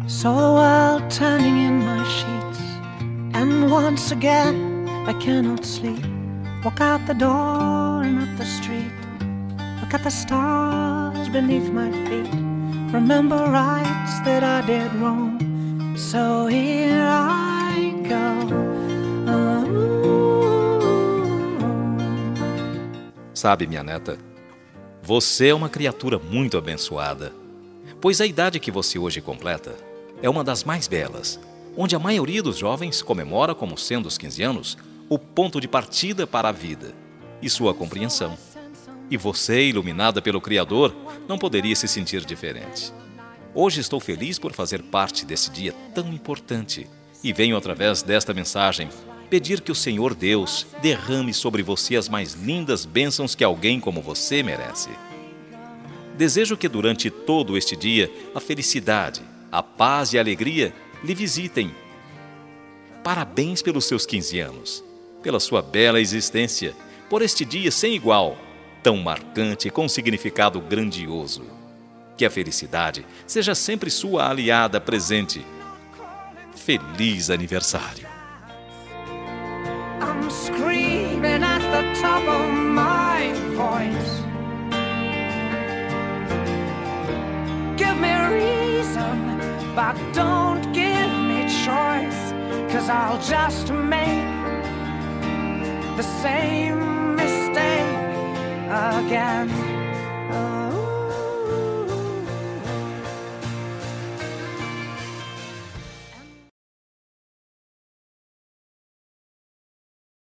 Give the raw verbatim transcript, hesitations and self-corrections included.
Saw the world turning in my sheets, and once again I cannot sleep. Walk out the door and up the street, look at the stars beneath my feet. Remember rights that I did wrong, so here I go. Sabe, minha neta, você é uma criatura muito abençoada, pois a idade que você hoje completa é uma das mais belas, onde a maioria dos jovens comemora como sendo os quinze anos o ponto de partida para a vida e sua compreensão. E você, iluminada pelo Criador, não poderia se sentir diferente. Hoje estou feliz por fazer parte desse dia tão importante e venho, através desta mensagem, pedir que o Senhor Deus derrame sobre você as mais lindas bênçãos que alguém como você merece. Desejo que durante todo este dia a felicidade, a paz e a alegria lhe visitem. Parabéns pelos seus quinze anos, pela sua bela existência, por este dia sem igual, tão marcante e com significado grandioso. Que a felicidade seja sempre sua aliada presente. Feliz aniversário! I'm screaming at the top of my voice. Give me a reason, but don't give me choice, 'cause I'll just make the same